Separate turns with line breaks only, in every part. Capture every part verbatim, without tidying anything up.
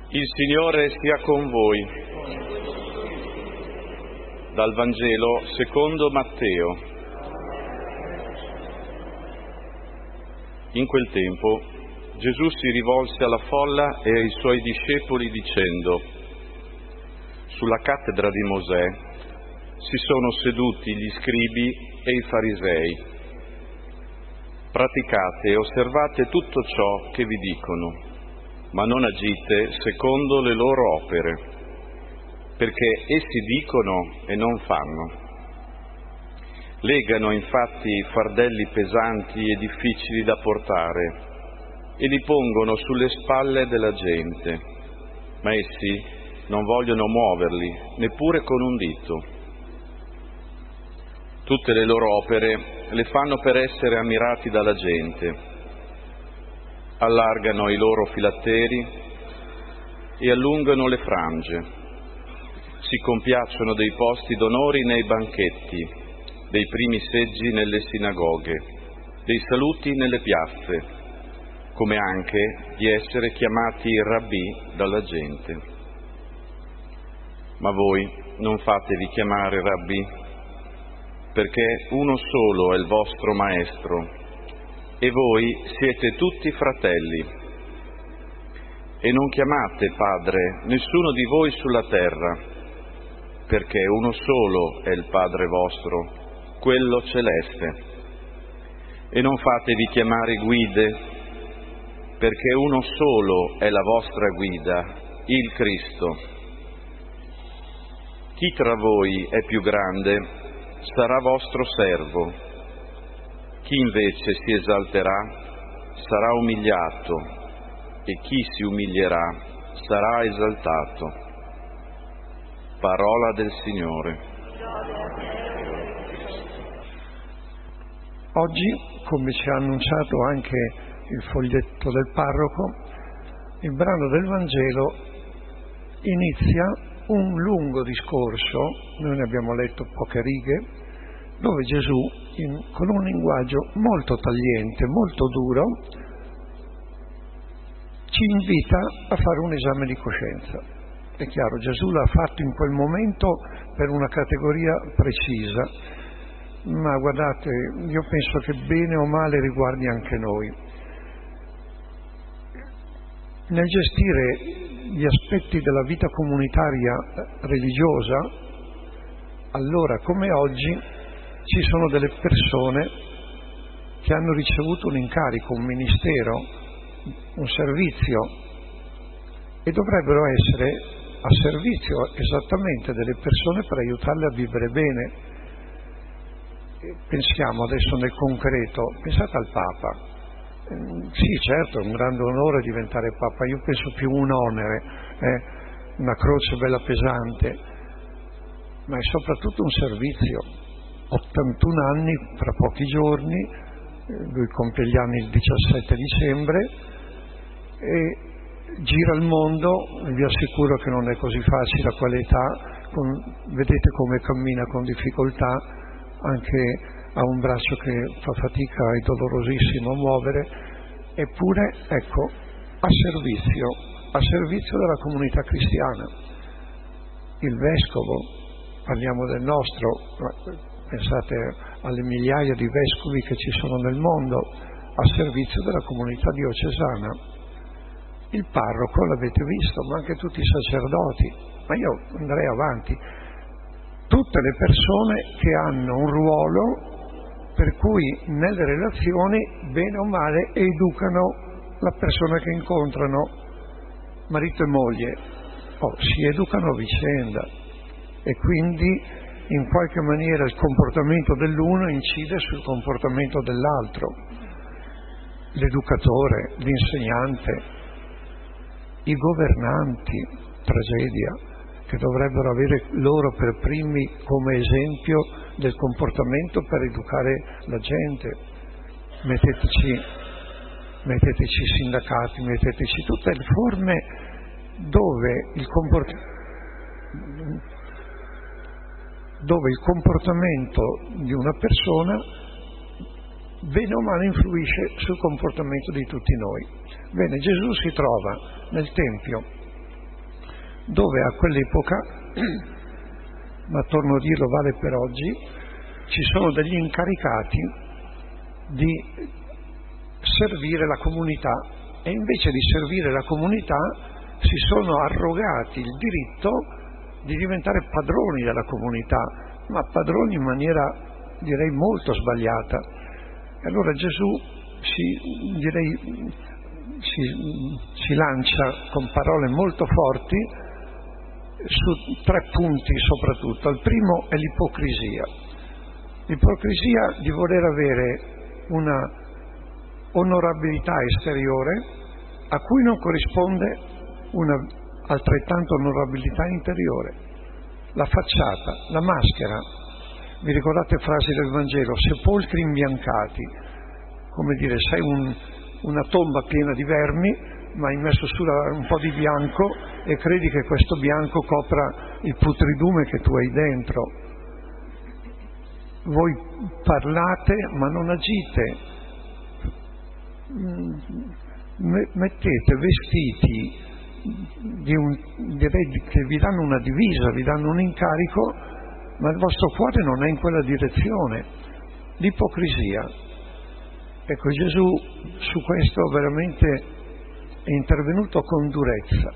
Il Signore sia con voi. Dal Vangelo secondo Matteo. In quel tempo Gesù si rivolse alla folla e ai suoi discepoli dicendo: sulla cattedra di Mosè si sono seduti gli scribi e i farisei. Praticate e osservate tutto ciò che vi dicono, ma non agite secondo le loro opere, perché essi dicono e non fanno. Legano infatti fardelli pesanti e difficili da portare e li pongono sulle spalle della gente, ma essi non vogliono muoverli neppure con un dito. Tutte le loro opere le fanno per essere ammirati dalla gente. Allargano i loro filatteri e allungano le frange. Si compiacciono dei posti d'onore nei banchetti, dei primi seggi nelle sinagoghe, dei saluti nelle piazze, come anche di essere chiamati rabbì dalla gente. Ma voi non fatevi chiamare rabbì, perché uno solo è il vostro maestro, e voi siete tutti fratelli. E non chiamate Padre nessuno di voi sulla terra, perché uno solo è il Padre vostro, quello celeste. E non fatevi chiamare guide, perché uno solo è la vostra guida, il Cristo. Chi tra voi è più grande sarà vostro servo. Chi invece si esalterà sarà umiliato, e chi si umilierà sarà esaltato. Parola del Signore.
Oggi, come ci ha annunciato anche il foglietto del parroco, il brano del Vangelo inizia un lungo discorso, noi ne abbiamo letto poche righe, dove Gesù, in, con un linguaggio molto tagliente, molto duro, ci invita a fare un esame di coscienza. È chiaro, Gesù l'ha fatto in quel momento per una categoria precisa, ma guardate, io penso che bene o male riguardi anche noi. Nel gestire gli aspetti della vita comunitaria religiosa, allora come oggi, ci sono delle persone che hanno ricevuto un incarico, un ministero, un servizio, e dovrebbero essere a servizio esattamente delle persone per aiutarle a vivere bene. Pensiamo adesso nel concreto, pensate al Papa. Sì, certo, è un grande onore diventare Papa, io penso più un onere, eh? Una croce bella pesante, ma è soprattutto un servizio. ottantuno anni, fra pochi giorni, lui compie gli anni il diciassette dicembre, e gira il mondo, vi assicuro che non è così facile a quell'età, con, vedete come cammina con difficoltà, anche ha un braccio che fa fatica, è dolorosissimo a muovere, eppure, ecco, a servizio, a servizio della comunità cristiana. Il vescovo, parliamo del nostro, pensate alle migliaia di vescovi che ci sono nel mondo, a servizio della comunità diocesana. Il parroco, l'avete visto, ma anche tutti i sacerdoti, ma io andrei avanti. Tutte le persone che hanno un ruolo per cui nelle relazioni, bene o male, educano la persona che incontrano, marito e moglie, oh, si educano a vicenda, e quindi in qualche maniera il comportamento dell'uno incide sul comportamento dell'altro. L'educatore, l'insegnante, i governanti, tragedia, che dovrebbero avere loro per primi come esempio del comportamento per educare la gente. Metteteci, metteteci sindacati, metteteci tutte le forme dove il comportamento dove il comportamento di una persona bene o male influisce sul comportamento di tutti noi. Bene, Gesù si trova nel Tempio dove a quell'epoca, ma torno a dirlo, vale per oggi, ci sono degli incaricati di servire la comunità e invece di servire la comunità si sono arrogati il diritto di diventare padroni della comunità, ma padroni in maniera, direi, molto sbagliata. E allora Gesù si, direi, si, si lancia con parole molto forti su tre punti soprattutto. Il primo è l'ipocrisia. L'ipocrisia di voler avere una onorabilità esteriore a cui non corrisponde una altrettanta onorabilità interiore. La facciata, la maschera. Vi ricordate frasi del Vangelo? Sepolcri imbiancati. Come dire, sei un, una tomba piena di vermi, ma hai messo su un po' di bianco e credi che questo bianco copra il putridume che tu hai dentro. Voi parlate ma non agite. Mettete vestiti di un, direi, che vi danno una divisa, vi danno un incarico, ma il vostro cuore non è in quella direzione. L'ipocrisia. Ecco, Gesù su questo veramente è intervenuto con durezza.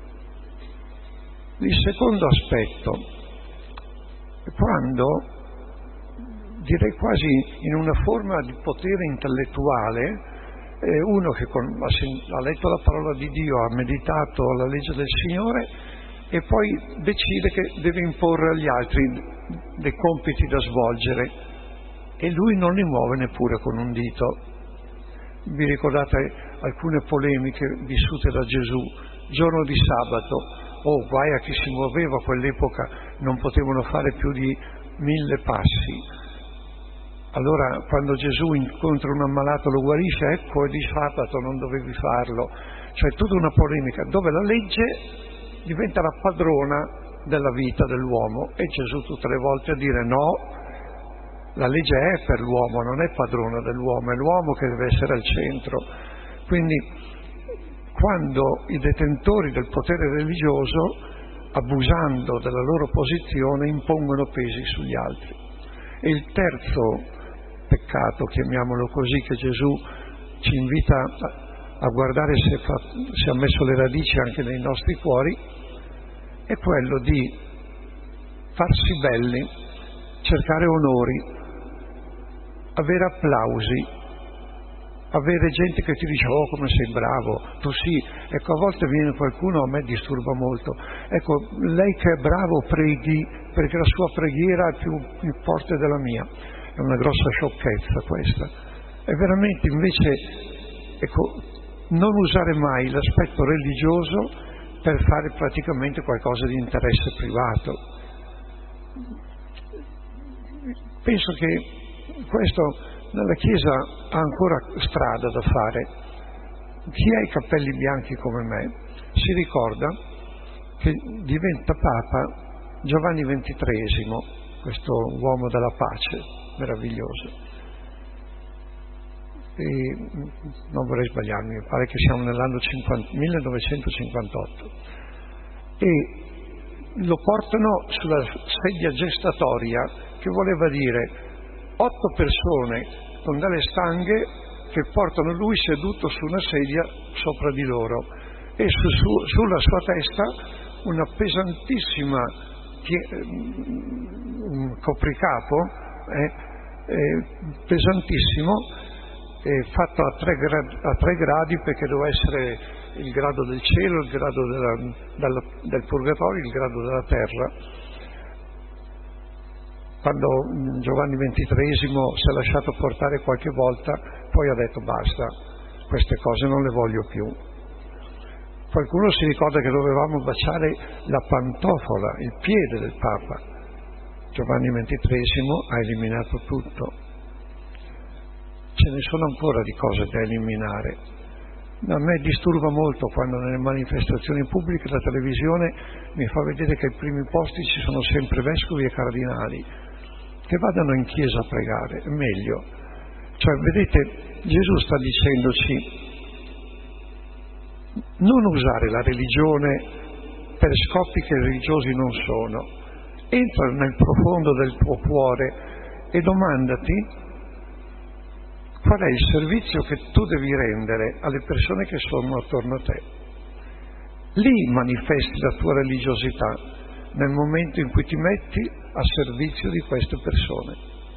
Il secondo aspetto è quando, direi quasi in una forma di potere intellettuale, eh, uno che con, ha, ha letto la parola di Dio, ha meditato la legge del Signore e poi decide che deve imporre agli altri dei compiti da svolgere e lui non li muove neppure con un dito. Vi ricordate alcune polemiche vissute da Gesù? Giorno di sabato, oh guai a chi si muoveva a quell'epoca, non potevano fare più di mille passi. Allora quando Gesù incontra un ammalato lo guarisce, ecco è di sabato, non dovevi farlo. Cioè tutta una polemica dove la legge diventa la padrona della vita dell'uomo e Gesù tutte le volte a dire no, la legge è per l'uomo, non è padrona dell'uomo, è l'uomo che deve essere al centro. Quindi quando i detentori del potere religioso, abusando della loro posizione, impongono pesi sugli altri. E il terzo peccato, chiamiamolo così, che Gesù ci invita a guardare se, fa, se ha messo le radici anche nei nostri cuori, è quello di farsi belli, cercare onori, avere applausi, avere gente che ti dice oh come sei bravo, tu sì. Ecco, a volte viene qualcuno, a me disturba molto, ecco, lei che è bravo preghi perché la sua preghiera è più, più forte della mia. È una grossa sciocchezza questa. È veramente invece, ecco, non usare mai l'aspetto religioso per fare praticamente qualcosa di interesse privato. Penso che questo nella Chiesa ha ancora strada da fare. Chi ha i capelli bianchi come me si ricorda che diventa Papa Giovanni ventitreesimo, questo uomo della pace meraviglioso. E non vorrei sbagliarmi, mi pare che siamo nell'anno millenovecentocinquantotto. E lo portano sulla sedia gestatoria, che voleva dire otto persone con delle stanghe che portano lui seduto su una sedia sopra di loro e su, su, sulla sua testa una pesantissima un copricapo eh, eh, pesantissimo eh, fatto a tre, gradi, a tre gradi perché doveva essere il grado del cielo, il grado della, della, del purgatorio, il grado della terra. Quando Giovanni ventitreesimo si è lasciato portare qualche volta, poi ha detto basta, queste cose non le voglio più. Qualcuno si ricorda che dovevamo baciare la pantofola, il piede del Papa. Giovanni ventitreesimo ha eliminato tutto. Ce ne sono ancora di cose da eliminare. A me disturba molto quando nelle manifestazioni pubbliche la televisione mi fa vedere che ai primi posti ci sono sempre vescovi e cardinali. Che vadano in chiesa a pregare, è meglio. Cioè, vedete, Gesù sta dicendoci non usare la religione per scopi che religiosi non sono. Entra nel profondo del tuo cuore e domandati qual è il servizio che tu devi rendere alle persone che sono attorno a te. Lì manifesti la tua religiosità, nel momento in cui ti metti a servizio di queste persone.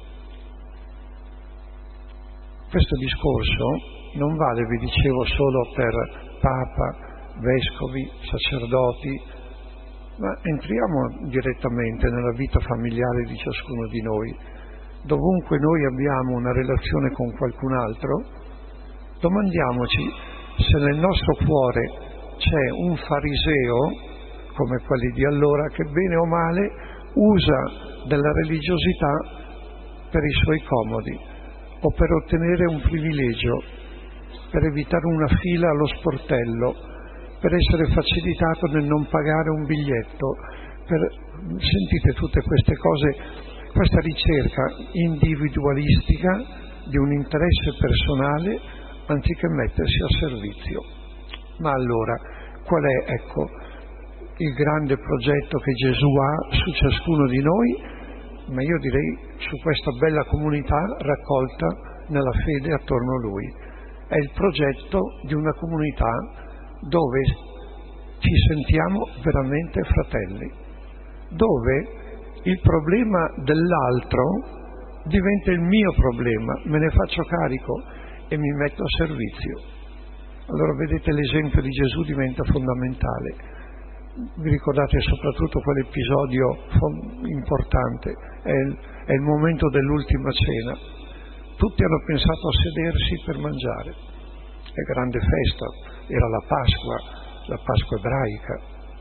Questo discorso non vale, vi dicevo, solo per Papa, vescovi, sacerdoti, ma entriamo direttamente nella vita familiare di ciascuno di noi. Dovunque noi abbiamo una relazione con qualcun altro, domandiamoci se nel nostro cuore c'è un fariseo, come quelli di allora, che bene o male usa della religiosità per i suoi comodi o per ottenere un privilegio, per evitare una fila allo sportello, per essere facilitato nel non pagare un biglietto, per... sentite tutte queste cose, questa ricerca individualistica di un interesse personale anziché mettersi a servizio. Ma allora, qual è, ecco, il grande progetto che Gesù ha su ciascuno di noi, ma io direi su questa bella comunità raccolta nella fede attorno a Lui? È il progetto di una comunità dove ci sentiamo veramente fratelli, dove il problema dell'altro diventa il mio problema, me ne faccio carico e mi metto a servizio. Allora vedete, l'esempio di Gesù diventa fondamentale. Vi ricordate soprattutto quell'episodio importante, è il, è il momento dell'ultima cena. Tutti hanno pensato a sedersi per mangiare. È grande festa, era la Pasqua, la Pasqua ebraica.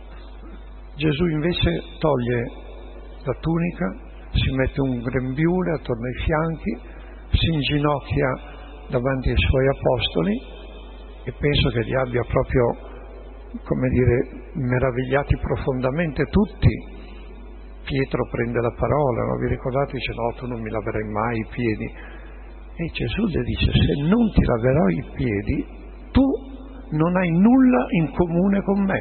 Gesù invece toglie la tunica, si mette un grembiule attorno ai fianchi, si inginocchia davanti ai suoi apostoli e penso che li abbia proprio, come dire, meravigliati profondamente tutti. Pietro prende la parola, no? Vi ricordate? Dice: no, tu non mi laverai mai i piedi. E Gesù le dice: se non ti laverò i piedi, tu non hai nulla in comune con me.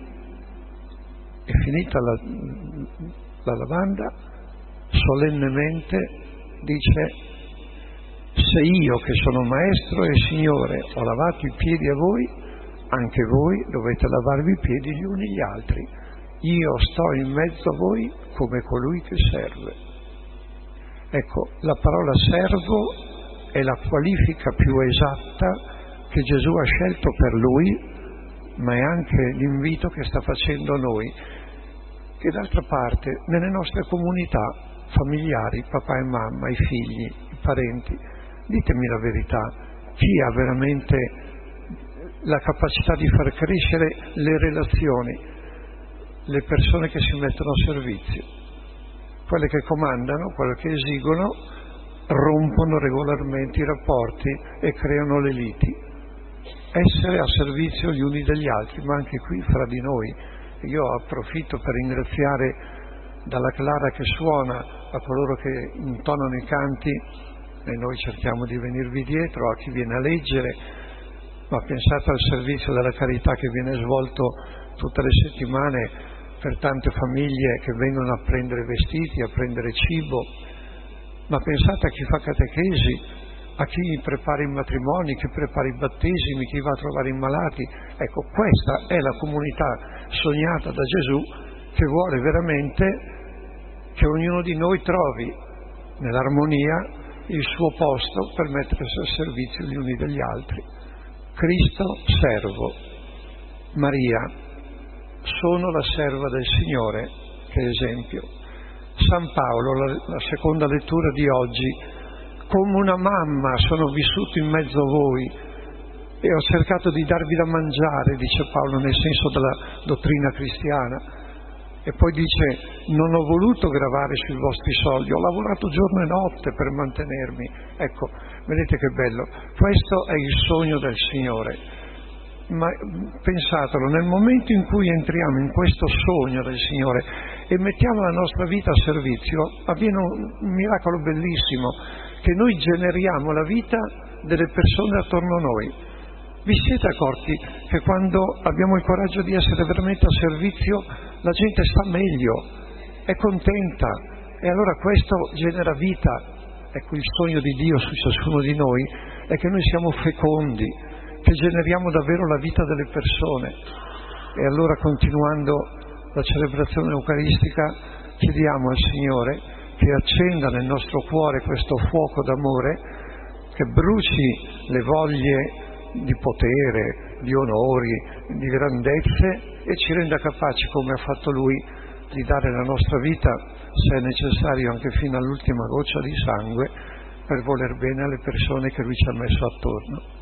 E finita la, la lavanda, solennemente dice: se io che sono maestro e signore ho lavato i piedi a voi, anche voi dovete lavarvi i piedi gli uni gli altri. Io sto in mezzo a voi come colui che serve. Ecco, la parola servo è la qualifica più esatta che Gesù ha scelto per lui, ma è anche l'invito che sta facendo a noi, che d'altra parte nelle nostre comunità familiari, papà e mamma, i figli, i parenti, ditemi la verità, chi ha veramente la capacità di far crescere le relazioni, le persone che si mettono a servizio, quelle che comandano, quelle che esigono, rompono regolarmente i rapporti e creano le liti. Essere a servizio gli uni degli altri, ma anche qui fra di noi. Io approfitto per ringraziare dalla Clara che suona a coloro che intonano i canti e noi cerchiamo di venirvi dietro, a chi viene a leggere, ma pensate al servizio della carità che viene svolto tutte le settimane per tante famiglie che vengono a prendere vestiti, a prendere cibo, ma pensate a chi fa catechesi, a chi prepara i matrimoni, chi prepara i battesimi, chi va a trovare i malati. Ecco, questa è la comunità sognata da Gesù, che vuole veramente che ognuno di noi trovi nell'armonia il suo posto per mettersi al servizio gli uni degli altri. Cristo servo, Maria sono la serva del Signore, che esempio. San Paolo, la, la seconda lettura di oggi: come una mamma sono vissuto in mezzo a voi e ho cercato di darvi da mangiare, dice Paolo, nel senso della dottrina cristiana. E poi dice: non ho voluto gravare sui vostri soldi, ho lavorato giorno e notte per mantenermi. Ecco, vedete che bello, questo è il sogno del Signore. Ma pensatelo, nel momento in cui entriamo in questo sogno del Signore e mettiamo la nostra vita a servizio, avviene un miracolo bellissimo, che noi generiamo la vita delle persone attorno a noi. Vi siete accorti che quando abbiamo il coraggio di essere veramente a servizio, la gente sta meglio, è contenta, e allora questo genera vita. Ecco, il sogno di Dio su ciascuno di noi è che noi siamo fecondi, che generiamo davvero la vita delle persone. E allora, continuando la celebrazione eucaristica, chiediamo al Signore che accenda nel nostro cuore questo fuoco d'amore, che bruci le voglie di potere, di onori, di grandezze, e ci renda capaci, come ha fatto Lui, di dare la nostra vita, se è necessario anche fino all'ultima goccia di sangue, per voler bene alle persone che Lui ci ha messo attorno.